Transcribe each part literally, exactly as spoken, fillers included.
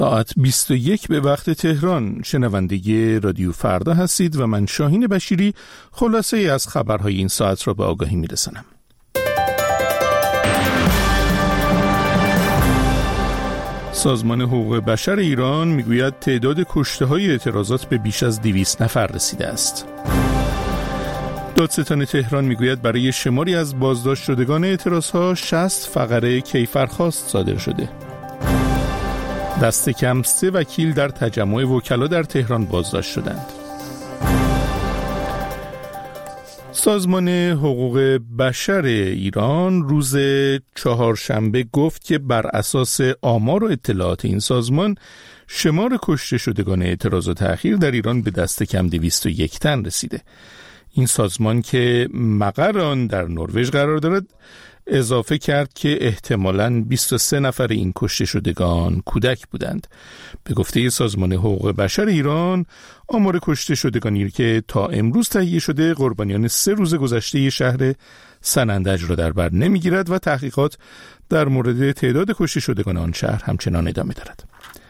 ساعت بیست و یک به وقت تهران. شنونده رادیو فردا هستید و من شاهین بشیری خلاصه ای از خبرهای این ساعت را به آگاهی میرسانم. سازمان حقوق بشر ایران میگوید تعداد کشته‌های اعتراضات به بیش از دویست نفر رسیده است. دادستان تهران میگوید برای شماری از بازداشت شدگان اعتراضها شصت فقره کیفرخواست صادر شده. دست کم سه وکیل در تجمع وکلا در تهران بازداشت شدند. سازمان حقوق بشر ایران روز چهارشنبه گفت که بر اساس آمار و اطلاعات این سازمان شمار کشته شدگان اعتراضات اخیر در ایران به دست کم دویست و یک تن رسیده. این سازمان که مقر آن در نروژ قرار دارد اضافه کرد که احتمالاً بیست و سه نفر این کشته شدگان کودک بودند. به گفته سازمان حقوق بشر ایران آمار کشته شدگانی که تا امروز تهیه شده قربانیان سه روز گذشته شهر سنندج را در بر نمیگیرد و تحقیقات در مورد تعداد کشته شدگان آن شهر همچنان ادامه دارد.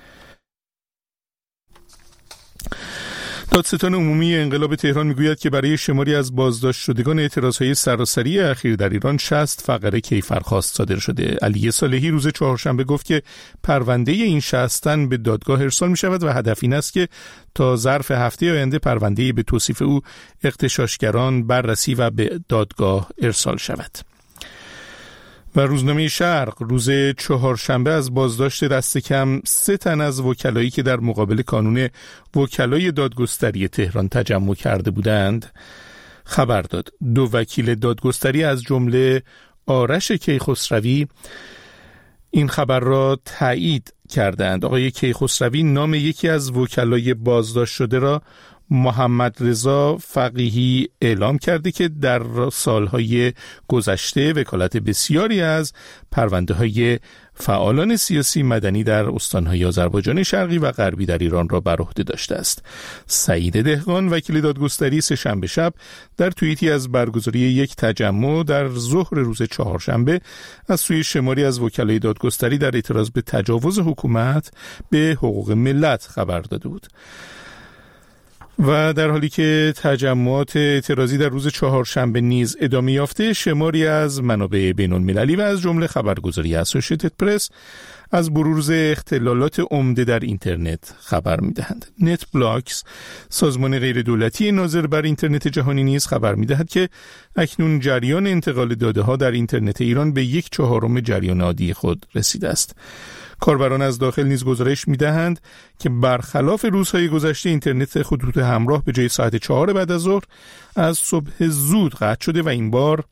دادستان عمومی انقلاب تهران میگوید که برای شماری از بازداشت شدگان اعتراضهای سراسری اخیر در ایران شصت فقره کیفرخواست صادر شده. علی صالحی روز چهارشنبه گفت که پرونده این شصت تن به دادگاه ارسال می شود و هدف این است که تا ظرف هفته آینده پرونده به توصیف او اغتشاشگران بررسی و به دادگاه ارسال شود. و روزنامه شرق روز چهارشنبه از بازداشت دست کم سه تن از وکلایی که در مقابل کانون وکلای دادگستری تهران تجمع کرده بودند خبر داد. دو وکیل دادگستری از جمله آرش کیخسروی این خبر را تایید کردند. آقای کیخسروی نام یکی از وکلای بازداشت شده را محمد رضا فقیهی اعلام کرده که در سالهای گذشته وکالت بسیاری از پرونده‌های فعالان سیاسی مدنی در استان‌های آذربایجان شرقی و غربی در ایران را بر عهده داشته است. سعید دهقان وکیل دادگستری سه شنبه شب در توییتی از برگزاری یک تجمع در ظهر روز چهارشنبه از سوی شماری از وکلای دادگستری در اعتراض به تجاوز حکومت به حقوق ملت خبر داده بود. و در حالی که تجمعات اعتراضی در روز چهارشنبه نیز ادامه یافته، شماری از منابع بین‌المللی و از جمله خبرگزاری اسوسییتد پرس از بروز اختلالات عمده در اینترنت خبر می‌دهند. نت بلاکس، سازمان غیردولتی ناظر بر اینترنت جهانی نیز خبر می‌دهد که اکنون جریان انتقال داده‌ها در اینترنت ایران به یک چهارم جریان عادی خود رسیده است. کاربران از داخل نیز گزارش می‌دهند که برخلاف روزهای گذشته اینترنت خطوط همراه به جای ساعت چهار بعد از ظهر از صبح زود قطع شده و این بار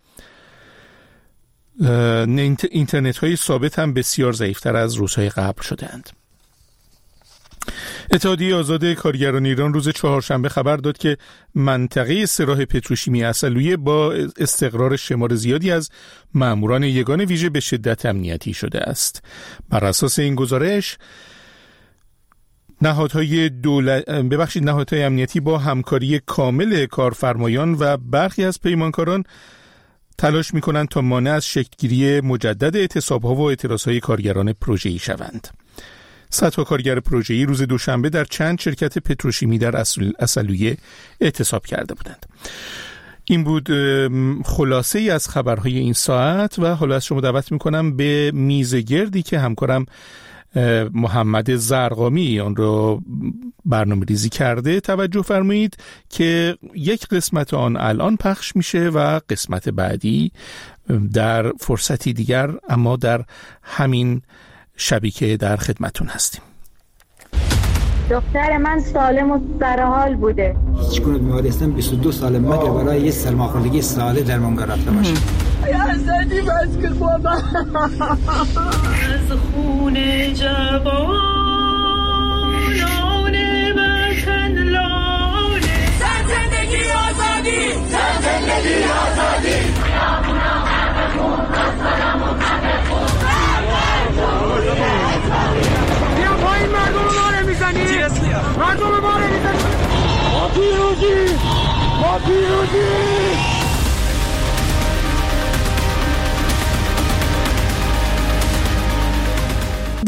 اینترنت‌های ثابت هم بسیار ضعیف‌تر از روزهای قبل شده‌اند. اتحادیه آزاد کارگران ایران روز چهارشنبه خبر داد که منطقه سراح پتروشیمی عسلویه با استقرار شمار زیادی از ماموران یگان ویژه به شدت امنیتی شده است. بر اساس این گزارش نهادهای دولت ببخشید نهادهای امنیتی با همکاری کامل کارفرمایان و برخی از پیمانکاران تلاش می‌کنند تا مانع از شکل‌گیری مجدد اعتصاب‌ها و اعتراض‌های کارگران پروژه‌ای شوند. صدها کارگر پروژه‌ای روز دوشنبه در چند شرکت پتروشیمی در عسلویه اعتصاب کرده بودند. این بود خلاصه ای از خبرهای این ساعت و حالا از شما دعوت میکنم به میز گردی که همکارم محمد زرقامی آن را برنامه ریزی کرده توجه فرمایید که یک قسمت آن الان پخش میشه و قسمت بعدی در فرصتی دیگر اما در همین شبیه در خدمتون هستیم. دختر من سالم و سرحال بوده. هیچ گونه بیماری هستم بیست و دو سال مگه برای یه سرماخوردگی ساله درمانگاه رفته باشه. یا زدی بس که بابا از خون جوانان وطن لاله سر زندگی آزادی سر زندگی آزادی خیابونا خربتون رستارمون خربتون بیا پایین مردم ما رو میزنی مردم ما رو میزنی ما پیروزی ما پیروزی.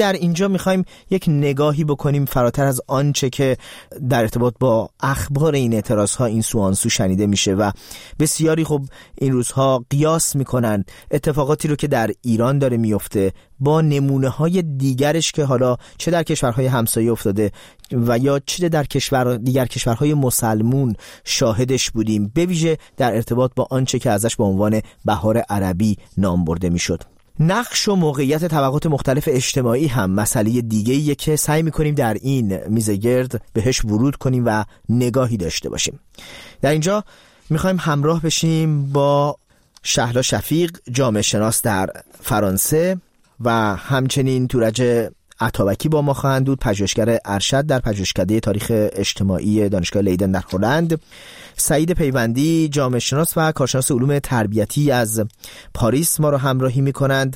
در اینجا میخوایم یک نگاهی بکنیم فراتر از آنچه که در ارتباط با اخبار این اعتراضها این سو آن سو شنیده میشه و بسیاری خب این روزها قیاس میکنن اتفاقاتی رو که در ایران داره میفته با نمونه های دیگرش که حالا چه در کشورهای همسایه افتاده و یا چه در کشور دیگر کشورهای مسلمون شاهدش بودیم، به ویژه در ارتباط با آنچه که ازش به عنوان بهار عربی نام برده میشد. نقش و موقعیت طبقات مختلف اجتماعی هم مسئله دیگه‌ایه که سعی می‌کنیم در این میزه گرد بهش ورود کنیم و نگاهی داشته باشیم. در اینجا می‌خوایم همراه بشیم با شهلا شفیق، جامعه شناس در فرانسه، و همچنین تورج عطابکی با ما خواهند بود، پژوهشگر ارشد در پژوهشکده تاریخ اجتماعی دانشگاه لیدن در هلند، سعید پیوندی، جامعه شناس و کارشناس علوم تربیتی از پاریس ما رو همراهی می کنند،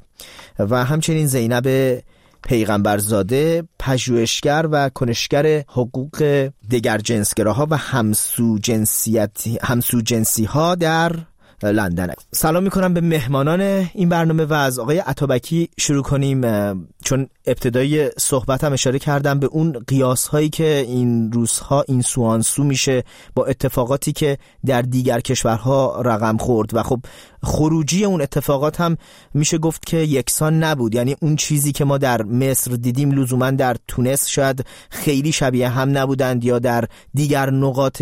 و همچنین زینب پیغمبرزاده، پژوهشگر و کنشگر حقوق دگر جنسگراها و همسو جنسیتی همسو جنسی ها در لندن. سلام میکنم به مهمانان این برنامه و از آقای عطابکی شروع کنیم، چون ابتدای صحبتم اشاره کردم به اون قیاس هایی که این روزها این سو آن سو میشه با اتفاقاتی که در دیگر کشورها رقم خورد و خب خروجی اون اتفاقات هم میشه گفت که یکسان نبود. یعنی اون چیزی که ما در مصر دیدیم لزوما در تونس شاید خیلی شبیه هم نبودند یا در دیگر نقاط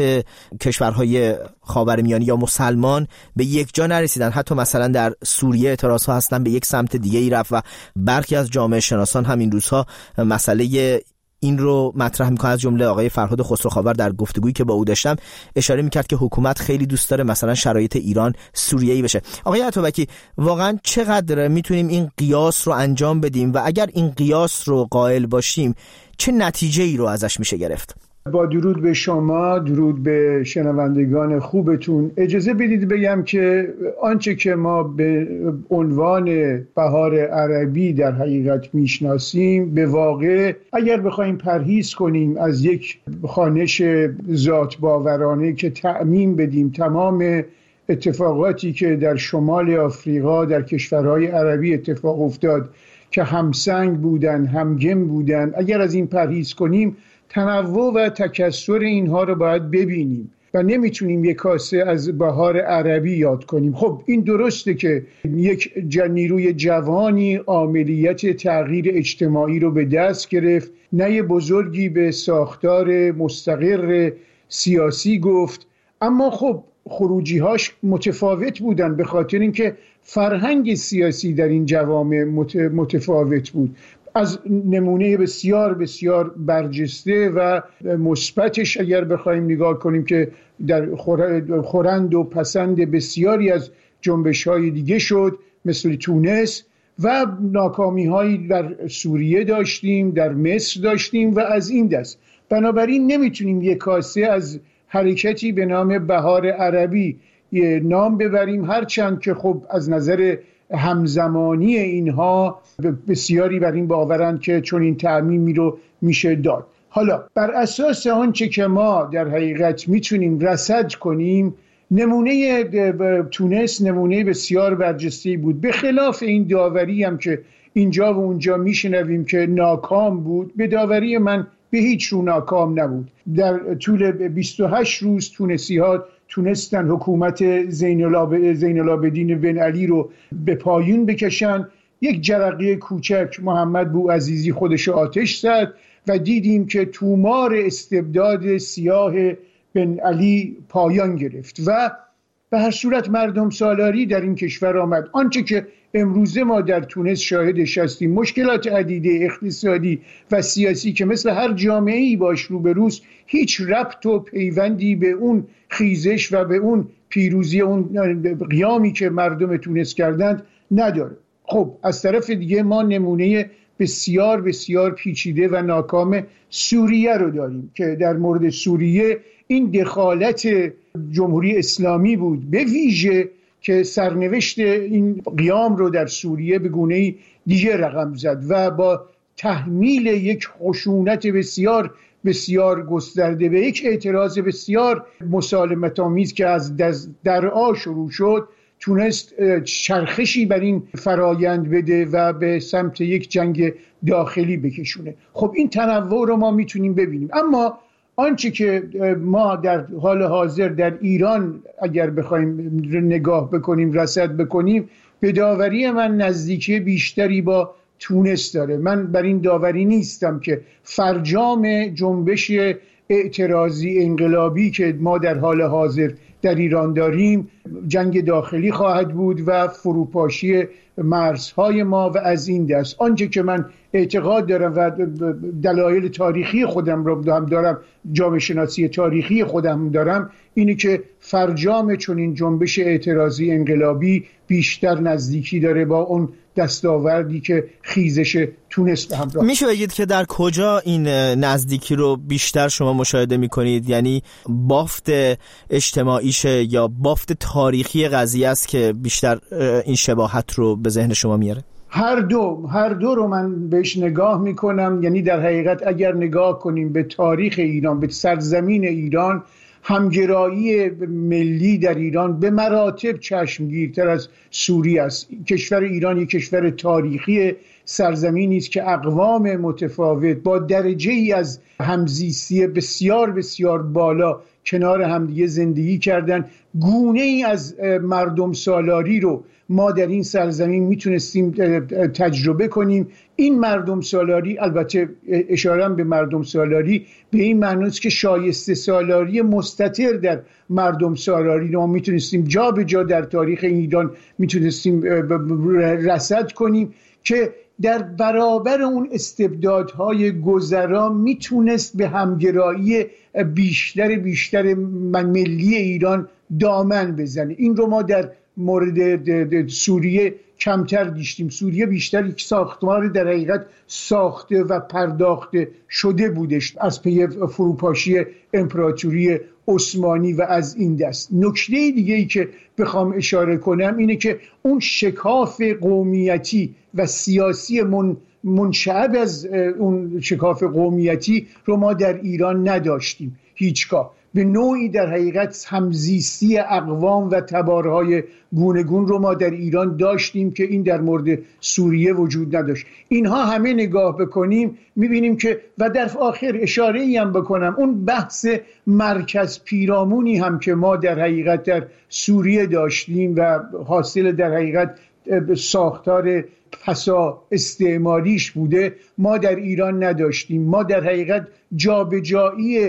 کشورهای خاورمیانه یا مسلمان به یک جا نرسیدن. حتی مثلا در سوریه اعتراض ها هستن به یک سمت دیگه ای رفت و برخی از جامعه شناسان هم این روزها مسئله این رو مطرح میکنه. از جمله آقای فرهاد خسروخاور در گفتگویی که با او داشتم اشاره میکرد که حکومت خیلی دوست داره مثلا شرایط ایران سوریه‌ای بشه. آقای عطابکی، واقعا چقدر میتونیم این قیاس رو انجام بدیم و اگر این قیاس رو قائل باشیم چه نتیجه‌ای رو ازش میشه گرفت؟ با درود به شما، درود به شنوندگان خوبتون، اجازه بدید بگم که آنچه که ما به عنوان بهار عربی در حقیقت میشناسیم به واقع اگر بخوایم پرهیز کنیم از یک خوانش ذات باورانه که تعمیم بدیم تمام اتفاقاتی که در شمال آفریقا در کشورهای عربی اتفاق افتاد که همسنگ بودن، همگن بودن، اگر از این پرهیز کنیم تنوع و تکثر اینها رو باید ببینیم و نمیتونیم یک کاسه از بهار عربی یاد کنیم. خب این درسته که یک نیروی جوانی عاملیت تغییر اجتماعی رو به دست گرفت، نه بزرگی به ساختار مستقر سیاسی گفت، اما خب خروجی‌هاش متفاوت بودن به خاطر اینکه فرهنگ سیاسی در این جوامع متفاوت بود. از نمونه بسیار بسیار برجسته و مثبتش اگر بخوایم نگاه کنیم که در خورند و پسند بسیاری از جنبش‌های دیگه شد مثل تونس، و ناکامی‌هایی در سوریه داشتیم، در مصر داشتیم و از این دست. بنابراین نمیتونیم یک کاسه از حرکتی به نام بهار عربی نام ببریم، هرچند که خب از نظر همزمانی اینها بسیاری بر این باورند که چون این تعمیمی رو میشه داد. حالا بر اساس آنچه که ما در حقیقت میتونیم رصد کنیم، نمونه تونس نمونه بسیار برجسته بود، به خلاف این داوری هم که اینجا و اونجا میشنویم که ناکام بود. به داوری من به هیچ رو ناکام نبود. در طول بیست و هشت روز تونسی ها تونستن حکومت زین العابدین بن علی رو به پایین بکشن. یک جرقه کوچک محمد بوعزیزی خودش آتش زد و دیدیم که تومار استبداد سیاه بن علی پایان گرفت و به هر صورت مردم سالاری در این کشور آمد. آنچه که امروزه ما در تونس شاهدش هستیم، مشکلات عدیده اقتصادی و سیاسی که مثل هر جامعه‌ای باش روبروست، هیچ ربط و پیوندی به اون خیزش و به اون پیروزی، اون قیامی که مردم تونس کردند نداره. خب از طرف دیگه ما نمونه بسیار بسیار پیچیده و ناکام سوریه رو داریم که در مورد سوریه این دخالت جمهوری اسلامی بود به ویژه که سرنوشت این قیام رو در سوریه به گونه‌ای دیگه رقم زد و با تحمیل یک خشونت بسیار بسیار گسترده به یک اعتراض بسیار مسالمت‌آمیز که از درعا شروع شد، تونست چرخشی بر این فرایند بده و به سمت یک جنگ داخلی بکشونه. خب این تنوع رو ما میتونیم ببینیم. اما آنچه که ما در حال حاضر در ایران اگر بخوایم نگاه بکنیم، رصد بکنیم، به داوری من نزدیکی بیشتری با تونس داره. من بر این داوری نیستم که فرجام جنبش اعتراضی انقلابی که ما در حال حاضر در ایران داریم جنگ داخلی خواهد بود و فروپاشی مرزهای ما و از این دست. آنچه که من اعتقاد دارم و دلایل تاریخی خودم رو هم دارم، جامعه شناسی تاریخی خودم دارم، اینه که فرجام چون این جنبش اعتراضی انقلابی بیشتر نزدیکی داره با اون دستاوردی که خیزش تونس به همراه. میشه بگید که در کجا این نزدیکی رو بیشتر شما مشاهده میکنید؟ یعنی بافت اجتماعیشه یا بافت تاریخی قضیه است که بیشتر این شباهت رو به ذهن شما میاره؟ هر دو هر دو رو من بهش نگاه میکنم. یعنی در حقیقت اگر نگاه کنیم به تاریخ ایران، به سرزمین ایران، همگرایی ملی در ایران به مراتب چشمگیرتر از سوریه است. کشور ایران یک کشور تاریخی، سرزمینی است که اقوام متفاوت با درجه ای از همزیستی بسیار بسیار بالا کنار همدیگه زندگی کردن. گونه ای از مردم سالاری رو ما در این سرزمین میتونستیم تجربه کنیم. این مردم سالاری، البته اشاره به مردم سالاری به این معنی است که شایسته سالاری مستتر در مردم سالاری رو ما میتونستیم جا به جا در تاریخ ایران میتونستیم رصد کنیم که در برابر اون استبدادهای گذرا میتونست به همگرایی بیشتر بیشتر ملی ایران دامن بزنه. این رو ما در مورد سوریه کمتر دیدیم. سوریه بیشتر یک ساختمان در حقیقت ساخته و پرداخته شده بودش از پی فروپاشی امپراتوری عثمانی و از این دست. نکته دیگه ای که بخوام اشاره کنم اینه که اون شکاف قومیتی و سیاسی من منشعب از اون شکاف قومیتی رو ما در ایران نداشتیم هیچگاه. به نوعی در حقیقت همزیستی اقوام و تبارهای گونگون رو ما در ایران داشتیم که این در مورد سوریه وجود نداشت. اینها همه نگاه بکنیم میبینیم که و در آخر اشاره ای هم بکنم اون بحث مرکز پیرامونی هم که ما در حقیقت در سوریه داشتیم و حاصل در حقیقت ساختار پسا استعماریش بوده، ما در ایران نداشتیم. ما در حقیقت جابجایی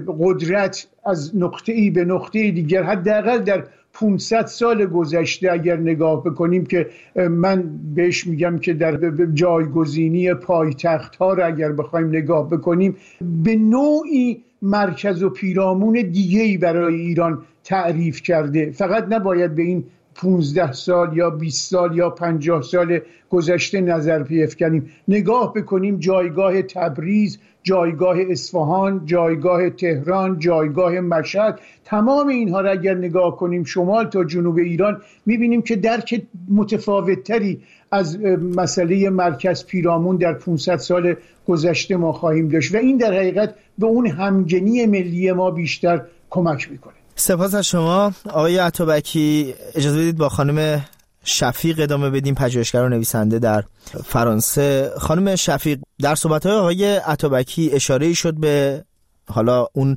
قدرت از نقطه‌ای به نقطه دیگر حداقل در پانصد سال گذشته اگر نگاه بکنیم که من بهش میگم که در جایگزینی پایتخت ها رو اگر بخوایم نگاه بکنیم به نوعی مرکز و پیرامون دیگه‌ای برای ایران تعریف کرده. فقط نباید به این پونزده سال یا بیست سال یا پنجاه سال گذشته نظر بیفکنیم. نگاه بکنیم جایگاه تبریز، جایگاه اصفهان، جایگاه تهران، جایگاه مشهد، تمام اینها را اگر نگاه کنیم شمال تا جنوب ایران میبینیم که درک متفاوت‌تری از مسئله مرکز پیرامون در پانصد سال گذشته ما خواهیم داشت و این در حقیقت به اون همگنی ملی ما بیشتر کمک میکنه. سپاس از شما آقای عطابکی. اجازه بدید با خانم شفیق ادامه بدیم، پژوهشگر و نویسنده در فرانسه. خانم شفیق، در صحبت‌های آقای عطابکی اشاره‌ای شد به حالا اون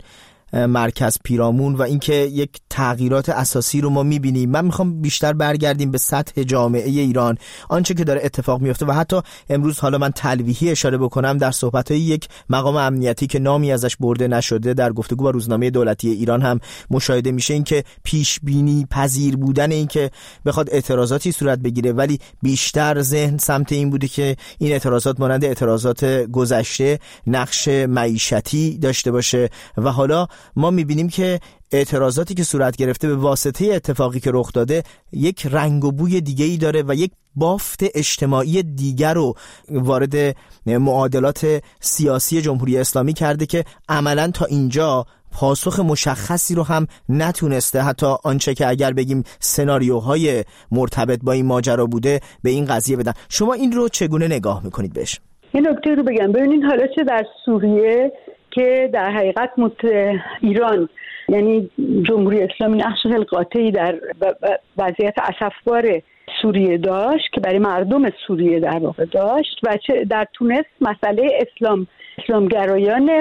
مرکز پیرامون و اینکه یک تغییرات اساسی رو ما می‌بینیم. من می‌خوام بیشتر برگردیم به سطح جامعه ایران، آنچه که داره اتفاق میفته و حتی امروز حالا من تلویحی اشاره بکنم در صحبت‌های یک مقام امنیتی که نامی ازش برده نشده در گفتگو با روزنامه دولتی ایران هم مشاهده میشه، اینکه پیش بینی پذیر بودن اینکه بخواد اعتراضاتی صورت بگیره ولی بیشتر ذهن سمت این بوده که این اعتراضات مانند اعتراضات گذشته نقش معیشتی داشته باشه و حالا ما میبینیم که اعتراضاتی که صورت گرفته به واسطه اتفاقی که رخ داده یک رنگ و بوی دیگه‌ای داره و یک بافت اجتماعی دیگر رو وارد معادلات سیاسی جمهوری اسلامی کرده که عملاً تا اینجا پاسخ مشخصی رو هم نتونسته، حتی آنچه که اگر بگیم سناریوهای مرتبط با این ماجرا بوده به این قضیه بدن. شما این رو چگونه نگاه میکنید بهش؟ یه نکته رو بگم، ببینین حالا چه در سوریه که در حقیقت مت... ایران یعنی جمهوری اسلامی نقش خیلی قاطعی در وضعیت اسفبار سوریه داشت که برای مردم سوریه در واقع داشت و چه در تونس مسئله اسلام اسلامگرایان